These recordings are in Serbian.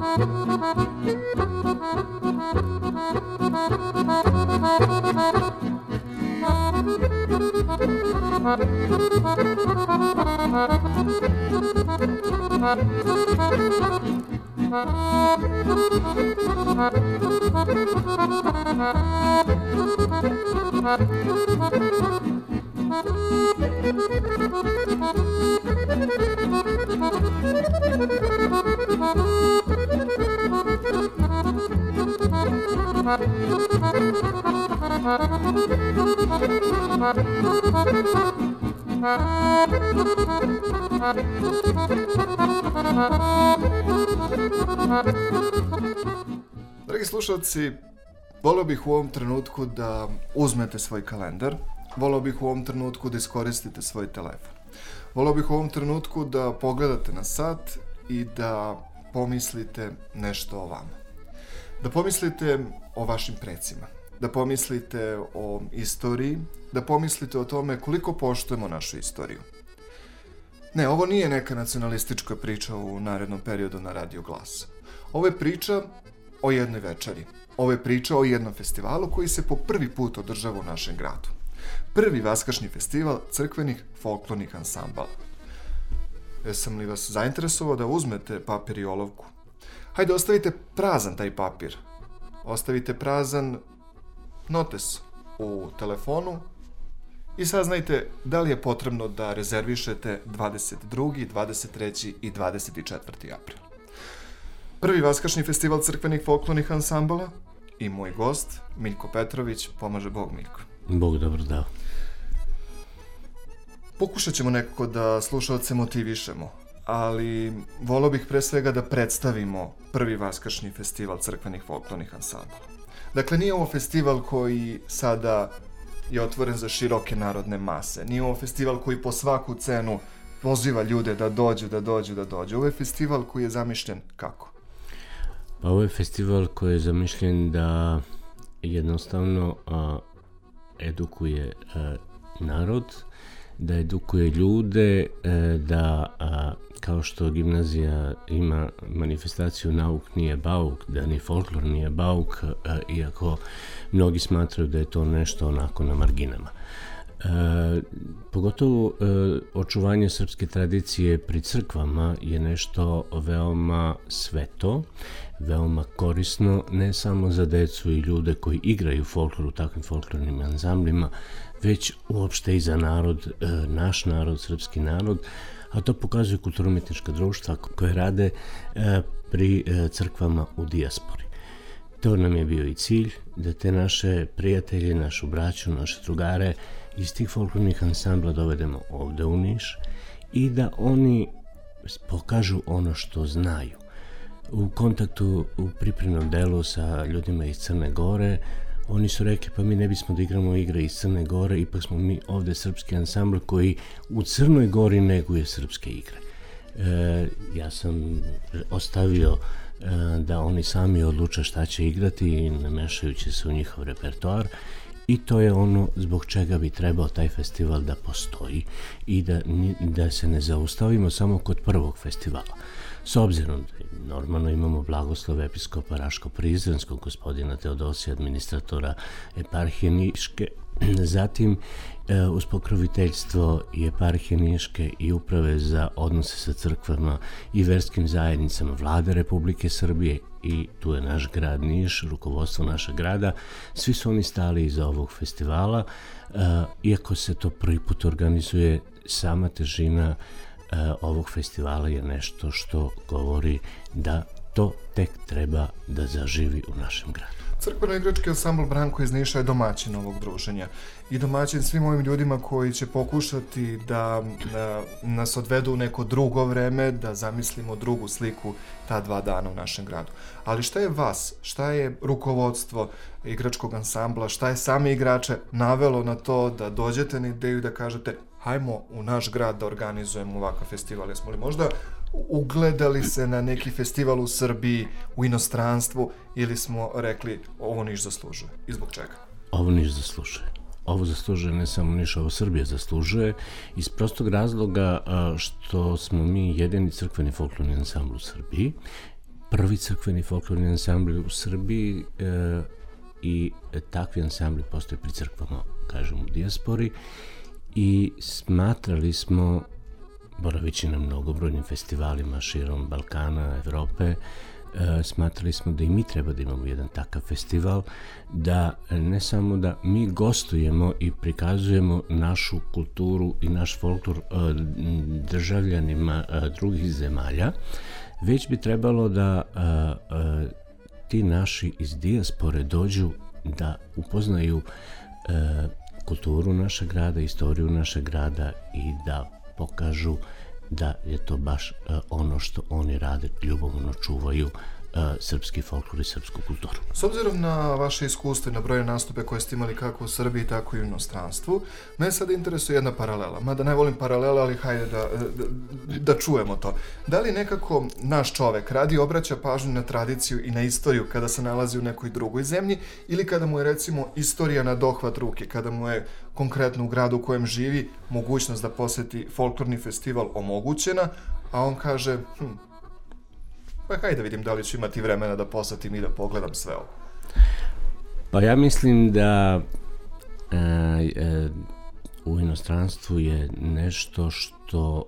Dragi slušalci, volio bih u ovom trenutku da uzmete svoj kalendar, volio bih u ovom trenutku da iskoristite svoj telefon. Volio bih u ovom trenutku da pogledate na sat i da pomislite nešto o vama. Da pomislite o vašim precima, da pomislite o istoriji, da pomislite o tome koliko poštujemo našu istoriju. Ne, ovo nije neka nacionalistička priča u narednom periodu na Radio Glas. Ovo je priča o jednoj večeri. Ovo je priča o jednom festivalu koji se po prvi put održava u našem gradu. Prvi vaskršnji festival crkvenih folklornih ansambala. Jesam li vas zainteresovao da uzmete papir i olovku? Hajde, ostavite prazan taj papir. Ostavite prazan notes u telefonu i saznajte da li je potrebno da rezervišete 22., 23. i 24. april. Prvi vaskršnji festival crkvenih folklornih ansambala i moj gost, Miljko Petrović, pomaže Bog Miljko. Bog dobro dao. Pokušat ćemo nekako da slušalce motivišemo, ali volio bih pre svega da predstavimo prvi vaskršnji festival crkvenih folklornih ansambala. Dakle, nije ovo festival koji sada je otvoren za široke narodne mase. Nije ovo festival koji po svaku cenu poziva ljude da dođu. Ovo je festival koji je zamišljen kako? Pa ovo je festival koji je zamišljen da jednostavno edukuje narod, da edukuje ljude, da kao što gimnazija ima manifestaciju nauk nije bauk, da ni folklor nije bauk, iako mnogi smatraju da je to nešto onako na marginama. Pogotovo očuvanje srpske tradicije pri crkvama je nešto veoma sveto, veoma korisno, ne samo za decu i ljude koji igraju folklor u takvim folklornim ansamblima, već uopšte i za narod, naš narod, srpski narod, a to pokazuju kulturno-umetnička društva koje rade pri crkvama u dijaspori. To nam je bio i cilj, da te naše prijatelje, našu braću, naše drugare iz tih folklornih ansambla dovedemo ovde u Niš i da oni pokažu ono što znaju. U kontaktu u pripremnom delu sa ljudima iz Crne Gore, oni su rekli pa mi ne bismo da igramo igre iz Crne Gore, ipak smo mi ovde srpski ansambl koji u Crnoj Gori neguje srpske igre. Ja sam ostavio da oni sami odluče šta će igrati, ne mešajući se u njihov repertoar, i to je ono zbog čega bi trebao taj festival da postoji i da se ne zaustavimo samo kod prvog festivala. S obzirom da normalno imamo blagoslov episkopa Raško-Prizrenskog, gospodina Teodosija, administratora eparhije Niške, zatim uz pokroviteljstvo i eparhije Niške i uprave za odnose sa crkvama i verskim zajednicama Vlade Republike Srbije, i tu je naš grad Niš, rukovodstvo našeg grada, svi su oni stali iza ovog festivala, iako se to prvi put organizuje, sama težina ovog festivala je nešto što govori da to tek treba da zaživi u našem gradu. Crkveno-igrački ansambl Branko iz Niša je domaćin ovog druženja i domaćin svim ovim ljudima koji će pokušati da nas odvedu u neko drugo vreme, da zamislimo drugu sliku ta 2 dana u našem gradu. Ali šta je vas, šta je rukovodstvo igračkog ansambla, šta je same igrače navelo na to da dođete na ideju da kažete hajmo u naš grad da organizujemo ovakav festival? Jesmo li možda ugledali se na neki festival u Srbiji, u inostranstvu, ili smo rekli ovo Niš zaslužuje? I zbog čega? Ovo Niš zaslužuje. Ovo zaslužuje ne samo Niš, ovo Srbija zaslužuje iz prostog razloga što smo mi jedini crkveni folklorni ansambl u Srbiji prvi crkveni folklorni ansambli u Srbiji i takvi ansambli postoje pri crkvama, kažem, u dijaspori, i smatrali smo, boravići na mnogobrojnim festivalima širom Balkana, Evrope, smatrali smo da i mi treba da imamo jedan takav festival, da ne samo da mi gostujemo i prikazujemo našu kulturu i naš folklor državljanima drugih zemalja, već bi trebalo da ti naši iz dijaspore dođu da upoznaju kulturu našeg grada, istoriju našeg grada i da pokažu da je to baš ono što oni rade, ljubomorno čuvaju srpski folklor i srpsku kulturu. S obzirom na vaše iskustvo i na brojne nastupe koje ste imali kako u Srbiji, tako i u inostranstvu, mene sada interesuje jedna paralela. Mada ne volim paralele, ali hajde da čujemo to. Da li nekako naš čovek radi i obraća pažnju na tradiciju i na istoriju kada se nalazi u nekoj drugoj zemlji, ili kada mu je, recimo, istorija na dohvat ruke, kada mu je konkretno u gradu u kojem živi mogućnost da poseti folklorni festival omogućena, a on kaže, pa hajde da vidim da li ću imati vremena da posetim i da pogledam sve ovo. Pa ja mislim da u inostranstvu je nešto što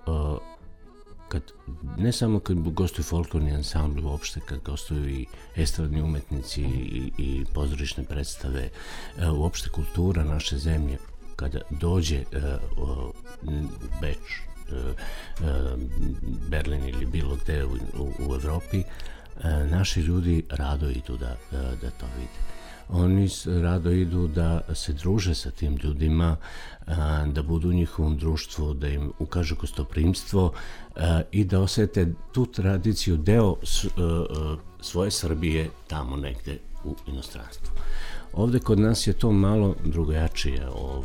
ne samo kad gostuju folklorni ansambli, uopšte kad gostuju i estradni umetnici i pozorišne predstave, uopšte kultura naše zemlje, kada dođe Beč, Berlin ili bilo gde u Evropi, naši ljudi rado idu da to vide. Oni rado idu da se druže sa tim ljudima, da budu u njihovom društvu, da im ukažu gostoprimstvo i da osete tu tradiciju, deo svoje Srbije tamo negde u inostranstvu. Ovde kod nas je to malo drugačije,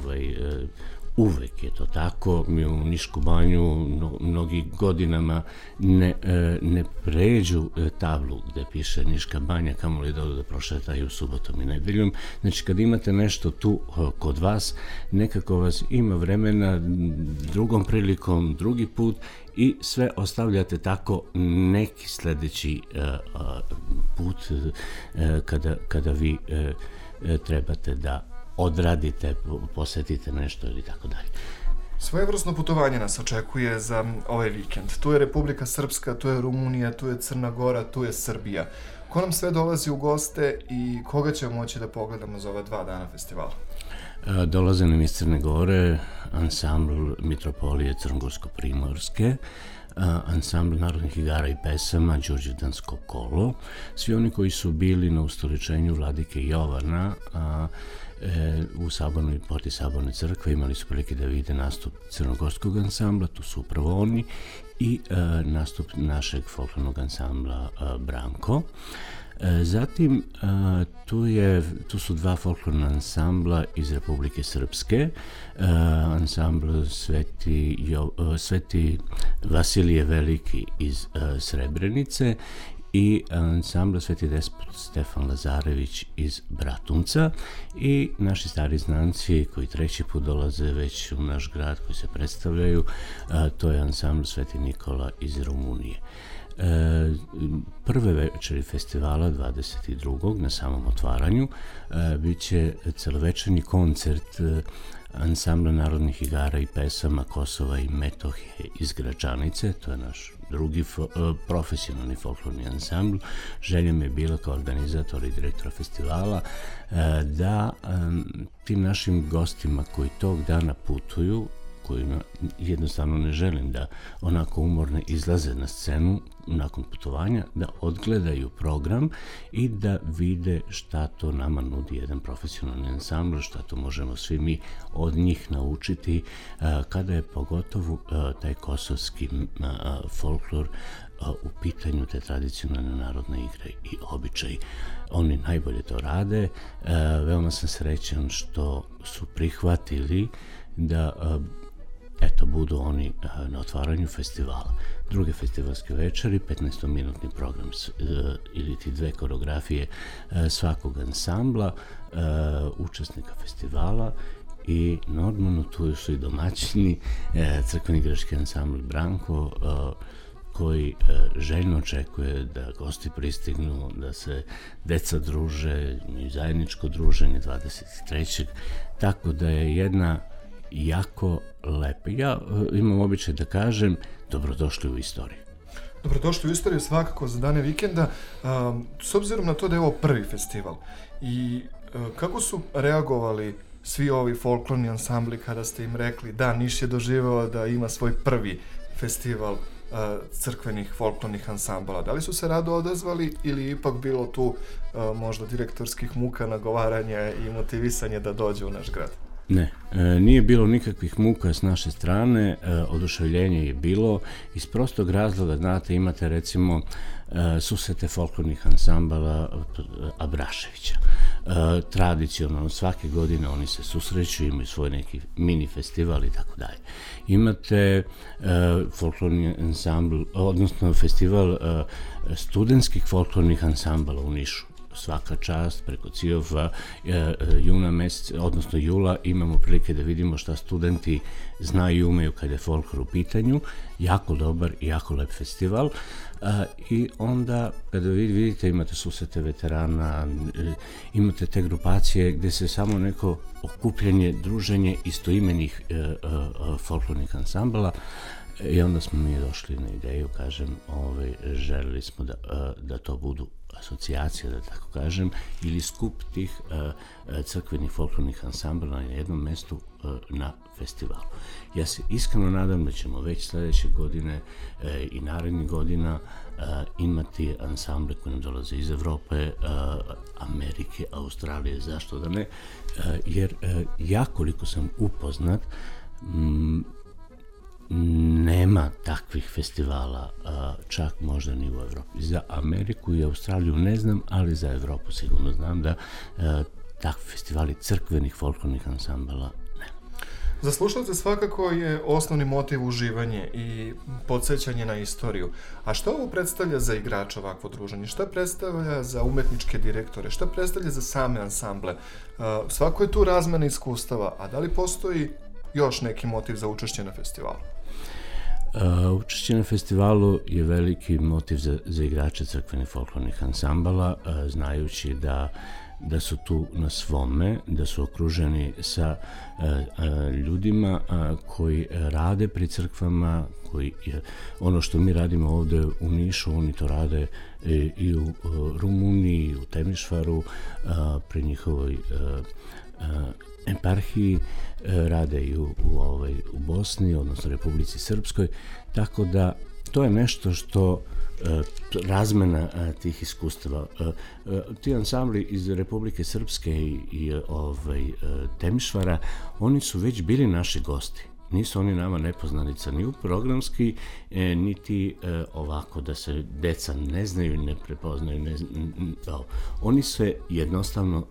uvek je to tako. Mi u Nišku banju mnogi godinama ne pređu tablu gde piše Niška banja, kamoli da odu da prošetaju subotom i nedeljom. Znači, kad imate nešto tu kod vas, nekako vas ima vremena, drugom prilikom, drugi put, i sve ostavljate tako neki sledeći put kada vi trebate da odradite, posetite nešto ili tako dalje. Svojevrsno putovanje nas očekuje za ovaj vikend. Tu je Republika Srpska, tu je Rumunija, tu je Crna Gora, tu je Srbija. Ko nam sve dolazi u goste i koga ćemo moći da pogledamo za ova 2 dana festivala? Dolaze nam iz Crne Gore ansambl Mitropolije Crnogorsko-Primorske, ansambl narodnih igara i pesama Đurđevdansko kolo, svi oni koji su bili na ustoličenju vladike Jovana u sabornoj porti Saborne crkve, imali su prilike da vide nastup crnogorskog ansambla, tu su upravo oni, i nastup našeg folklornog ansambla Branko. Zatim, tu su 2 folklorna ansambla iz Republike Srpske, ansambl Sveti Vasilije Veliki iz Srebrenice i ansambl Sveti Despot Stefan Lazarević iz Bratunca, i naši stari znanci koji 3. put dolaze već u naš grad, koji se predstavljaju, to je ansambl Sveti Nikola iz Rumunije. Prve večeri festivala 22. na samom otvaranju bit će celovečernji koncert ansambla narodnih igara i pesama Kosova i Metohije iz Gračanice, to je naš drugi profesionalni folklorni ansambl. Želja mi je bila kao organizatora i direktora festivala da tim našim gostima koji tog dana putuju, kojima jednostavno ne želim da onako umorno izlaze na scenu nakon putovanja, da odgledaju program i da vide šta to nama nudi jedan profesionalni ansambl, šta to možemo svi mi od njih naučiti, kada je pogotovo taj kosovski folklor u pitanju, te tradicionalne narodne igre i običaji. Oni najbolje to rade. Veoma sam srećan što su prihvatili da budu oni na otvaranju festivala. Druge festivalske večeri, 15-minutni program ili ti 2 koreografije svakog ansambla, učesnika festivala, i normalno tu su i domaćini, crkveni igrački ansambl Branko, koji željno očekuje da gosti pristignu, da se deca druže, zajedničko druženje 23. Tako da je jedna jako lepa. Ja imam običaj da kažem, dobrodošli u istoriju. Dobrodošli u istoriju svakako za dane vikenda, s obzirom na to da je ovo prvi festival. I kako su reagovali svi ovi folklorni ansambli kada ste im rekli da Niš je doživeo da ima svoj prvi festival crkvenih folklornih ansambala? Da li su se rado odazvali ili ipak bilo tu možda direktorskih muka, nagovaranja i motivisanja da dođe u naš grad? Ne, nije bilo nikakvih muka s naše strane, oduševljenje je bilo iz prostog razloga, znate, imate recimo susrete folklornih ansambala Abraševića. Tradicionalno svake godine oni se susreću, imaju svoj neki mini festival i tako dalje. Imate folklorni ansambl, odnosno festival studentskih folklornih ansambala u Nišu. Svaka čast, preko Cijova, juna meseca, odnosno jula, imamo prilike da vidimo šta studenti znaju i umeju kada je folklor u pitanju. Jako dobar i jako lep festival. I onda, kada vidite, imate susrete veterana, imate te grupacije gde se samo neko okupljanje, druženje istoimenih folklornih ansambala. I onda smo mi došli na ideju, kažem, želeli smo da to budu asocijacija, da tako kažem, ili skup tih crkvenih folklornih ansambala na jednom mestu na festivalu. Ja se iskreno nadam da ćemo već sledeće godine i narednih godina imati ansamble koji nam dolaze iz Evrope, Amerike, Australije, zašto da ne, jer ja koliko sam upoznat, nema takvih festivala, čak možda ni u Evropi. Za Ameriku i Australiju ne znam, ali za Evropu sigurno znam da takvi festivali crkvenih folklornih ansambala nema. Za slušalce svakako je osnovni motiv uživanje i podsjećanje na istoriju. A šta ovo predstavlja za igrača ovakvo druženje? Šta predstavlja za umetničke direktore? Šta predstavlja za same ansamble? Svako je tu razmena iskustava, a da li postoji još neki motiv za učešće na festivalu? Učešće na festivalu je veliki motiv za igrače crkvenih folklornih ansambala, znajući da su tu na svome, da su okruženi sa ljudima koji rade pri crkvama, ono što mi radimo ovde u Nišu, oni to rade i u Rumuniji, u Temišvaru, pri njihovoj eparhiji, rade i u Bosni, odnosno Republici Srpskoj, tako da to je nešto što razmena tih iskustava. Ti ansambli iz Republike Srpske i Temišvara, oni su već bili naši gosti. Nisu oni nama nepoznanica ni u programski, niti ovako da se deca ne znaju, ne prepoznaju. Oni se jednostavno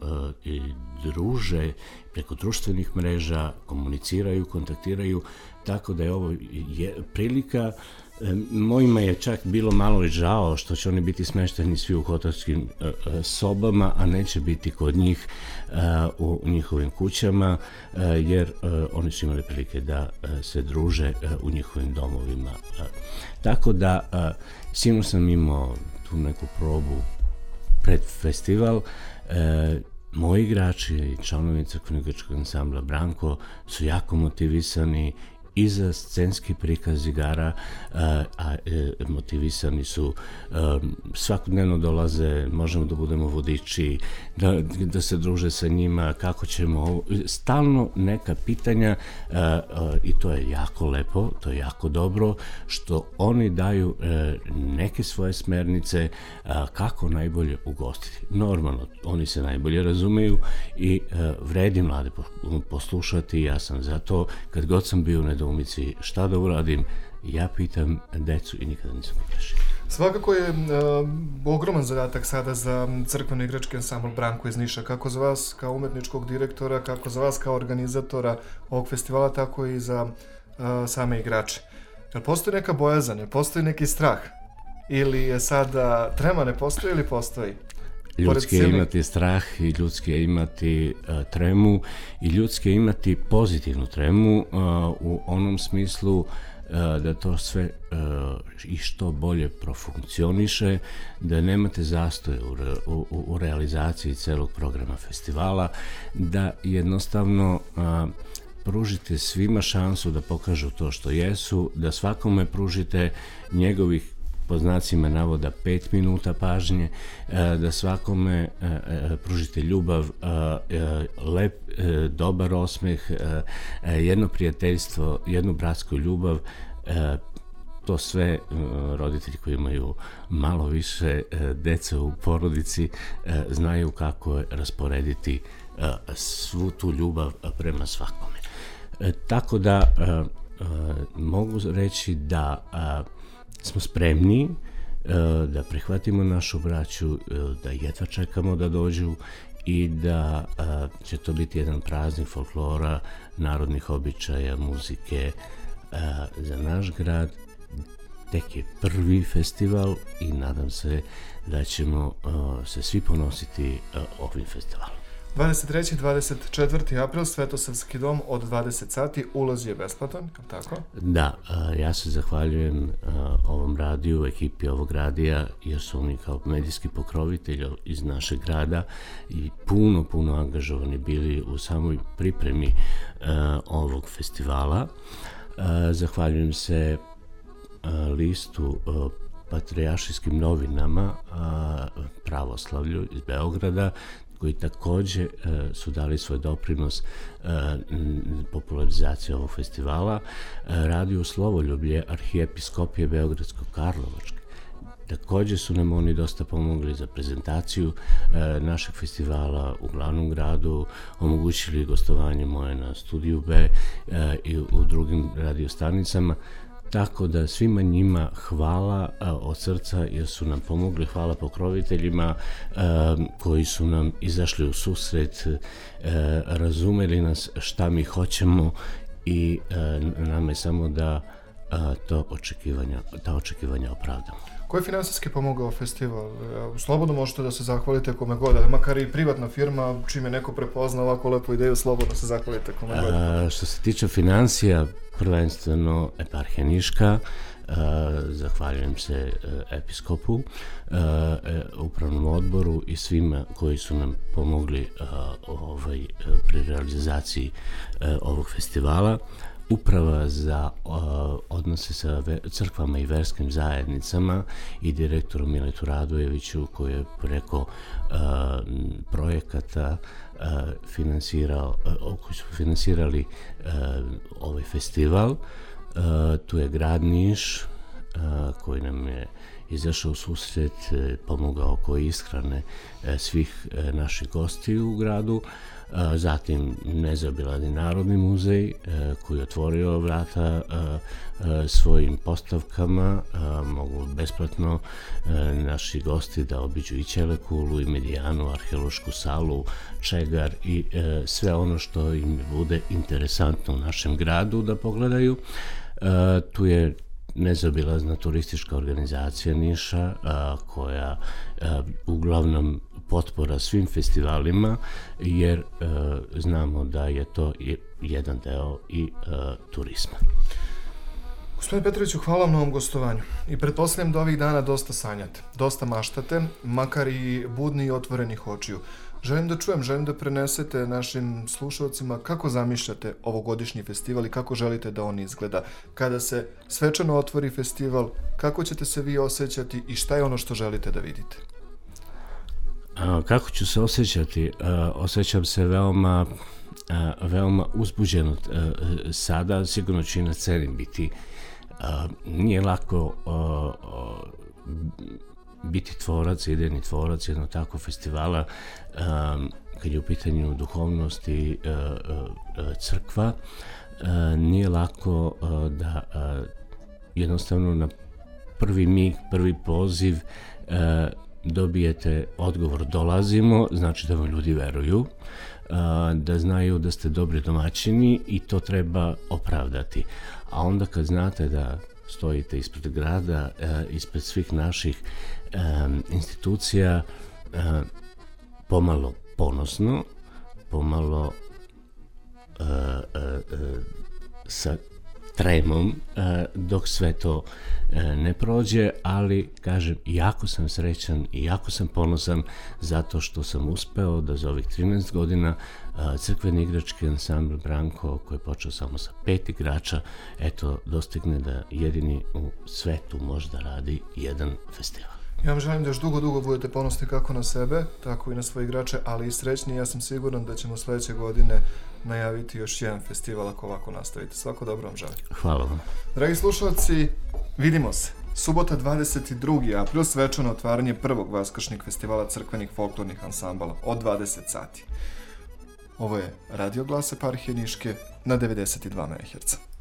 druže preko društvenih mreža, komuniciraju, kontaktiraju, tako da je ovo prilika. Mojima je čak bilo malo i žao što će oni biti smešteni svi u hotelskim sobama, a neće biti kod njih u njihovim kućama, jer oni su imali prilike da se druže u njihovim domovima. Tako da, sigurno sam imao tu neku probu pred festival. Moji igrači i članovi crkvenog igračkog ansambla Branko su jako motivisani i za scenski prikaz igara, a motivisani su, svakodnevno dolaze, možemo da budemo vodiči, da se druže sa njima, kako ćemo, stalno neka pitanja, i to je jako lepo, to je jako dobro, što oni daju neke svoje smernice kako najbolje ugostiti. Normalno, oni se najbolje razumeju i vredi mlade poslušati, ja sam za to, kad god sam bio u nedoumici šta da uradim, ja pitam decu i nikada nisam pogrešio. Svakako je ogroman zadatak sada za crkveni igrački ansambl Branko iz Niša, kako za vas kao umetničkog direktora, kako za vas kao organizatora ovog festivala, tako i za same igrače. Jel postoji neka bojazan, jel postoji neki strah? Ili je sada trema, ne postoji ili postoji? Ljudski je imati strah i ljudski je imati tremu i ljudski je imati pozitivnu tremu u onom smislu da to sve i što bolje profunkcioniše, da nemate zastoje u realizaciji celog programa festivala, da jednostavno pružite svima šansu da pokažu to što jesu, da svakome pružite njegovih, po znacima navoda, 5 minuta pažnje, da svakome pružite ljubav, lep, dobar osmeh, jedno prijateljstvo, jednu bratsku ljubav. To sve roditelji koji imaju malo više dece u porodici znaju kako je rasporediti svu tu ljubav prema svakome. Tako da mogu reći da smo spremni da prihvatimo našu braću, da jedva čekamo da dođu i da će to biti jedan praznik folklora, narodnih običaja, muzike za naš grad. Tek je prvi festival i nadam se da ćemo se svi ponositi ovim festivalom. 23. 24. april, Svetosavski dom od 20 sati, ulaz je besplatan, tako? Da, ja se zahvaljujem ovom radiju, ekipi ovog radija, jer su oni kao medijski pokrovitelj iz našeg grada i puno angažovani bili u samoj pripremi ovog festivala. Zahvaljujem se listu Patrijaršijskim novinama Pravoslavlju iz Beograda, koji takođe su dali svoj doprinos popularizaciji ovog festivala, Radio Slovoljublje Arhijepiskopije Beogradsko-Karlovačke. Takođe su nam oni dosta pomogli za prezentaciju našeg festivala u glavnom gradu, omogućili gostovanje moje na Studiju B i u drugim radiostanicama. Tako da svima njima hvala od srca jer su nam pomogli, hvala pokroviteljima koji su nam izašli u susret, razumeli nas šta mi hoćemo i nama je samo da ta očekivanja opravdamo. Ko je finansijski pomogao festival? Slobodno možete da se zahvalite kome god, ali makar i privatna firma, čim je neko prepozna ovako lepu ideju, slobodno se zahvalite kome god. Što se tiče financija, prvenstveno Eparhija Niška, zahvaljujem se episkopu, upravnom odboru i svima koji su nam pomogli pri realizaciji ovog festivala. Uprava za odnose sa crkvama i verskim zajednicama i direktoru Miletu Radojeviću koji je preko projekata koji su finansirali ovaj festival. Tu je grad Niš koji nam je izašao u susret, pomogao oko ishrane svih naših gostiju u gradu. Zatim Nezaobilazni Narodni muzej koji je otvorio vrata svojim postavkama, mogu besplatno naši gosti da obiđu i Ćelekulu i Medijanu, arheološku salu, Čegar i sve ono što im bude interesantno u našem gradu da pogledaju. Tu je Nezaobilazna turistička organizacija Niša koja uglavnom potpora svim festivalima jer znamo da je to jedan deo i turizma. Gospodine Petroviću, hvala vam na ovom gostovanju i pretpostavljam da ovih dana dosta sanjate, dosta maštate, makar i budni i otvorenih očiju. Želim da prenesete našim slušalcima kako zamišljate ovogodišnji festival i kako želite da on izgleda. Kada se svečano otvori festival, kako ćete se vi osjećati i šta je ono što želite da vidite? Kako ću se osjećati? Osjećam se veoma uzbuđeno sada, sigurno će i na sceni biti. Nije lako biti tvorac, idejni tvorac jednog takvog festivala kad je u pitanju duhovnost i crkva. Nije lako da jednostavno na prvi mig, prvi poziv dobijete odgovor dolazimo, znači da vam ljudi veruju, da znaju da ste dobri domaćini i to treba opravdati. A onda kad znate da stojite ispred grada, ispred svih naših institucija, pomalo ponosno, pomalo sa tremom dok sve to ne prođe, ali kažem, jako sam srećan i jako sam ponosan zato što sam uspeo da za ovih 13 godina crkveni igrački ansambl Branko, koji je počeo samo sa 5 igrača, eto, dostigne da jedini u svetu možda radi jedan festival. Ja vam želim da još dugo budete ponosni kako na sebe, tako i na svoje igrače, ali i srećni. Ja sam siguran da ćemo sledeće godine najaviti još jedan festival ako ovako nastavite. Svako dobro vam želim. Hvala vam. Dragi slušalci, vidimo se. Subota 22. april, svečano otvaranje prvog vaskršnjeg festivala crkvenih folklornih ansambala od 20 sati. Ovo je Radio Glas Eparhije Niške na 92 MHz.